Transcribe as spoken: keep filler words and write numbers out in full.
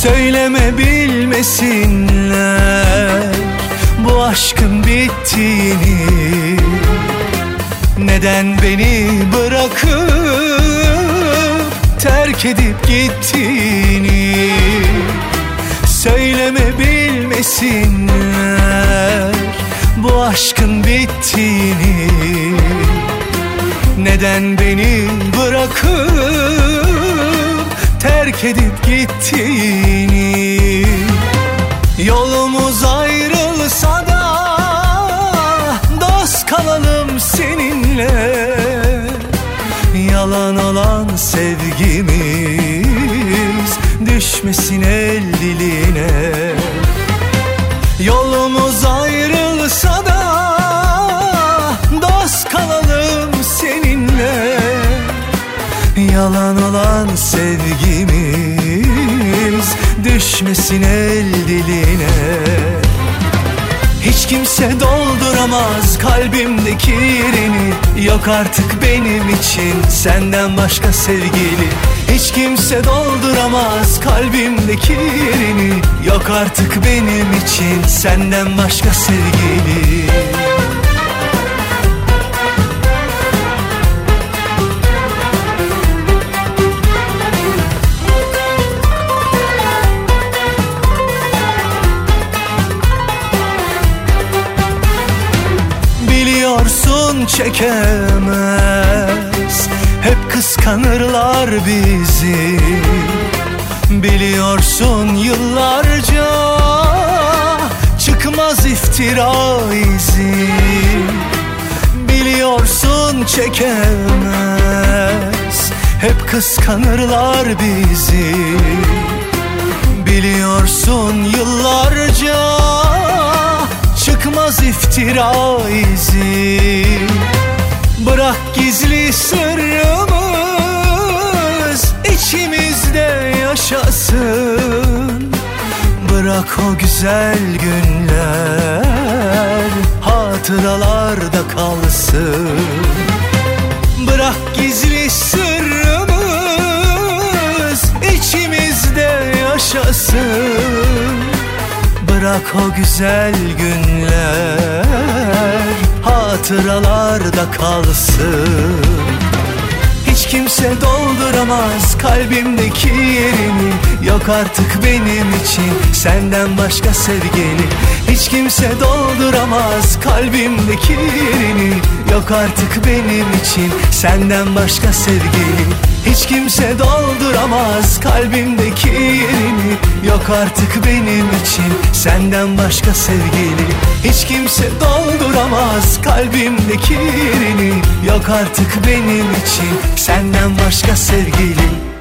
Söyleme bilmesinler bu aşkın bittiğini, neden beni bırakıp terk edip gittiğini. Söyleme bilmesinler bu aşkın bittiğini, neden beni bırakıp terk edip gittiğini. Yolumuz ayrılsa da dost kalalım seninle, yalan olan sevgimiz düşmesin el diline. Yolumuz ayrılsa da dost kalalım seninle, yalan olan sevgimiz düşmesin el diline. Hiç kimse dolduramaz kalbimdeki yerini, yok artık benim için senden başka sevgili. Hiç kimse dolduramaz kalbimdeki yerini, yok artık benim için senden başka sevgili. Biliyorsun çekemez, hep kıskanırlar bizi. Biliyorsun yıllarca çıkmaz iftira izi. Biliyorsun çekemez, hep kıskanırlar bizi. Biliyorsun yıllarca çıkmaz iftira izi. Bırak gizli sırrımız içimizde yaşasın. Bırak o güzel günler hatıralarda kalsın. Bırak gizli sırrımız içimizde yaşasın. Bırak o güzel günler hatıralarda kalsın. Hiç kimse dolduramaz kalbimdeki yerini, yok artık benim için senden başka sevgili. Hiç kimse dolduramaz kalbimdeki yerini, yok artık benim için senden başka sevgili. Hiç kimse dolduramaz kalbimdeki yerini, yok artık benim için senden başka sevgili. Hiç kimse dolduramaz kalbimdeki yerini, yok artık benim için senden başka sevgili.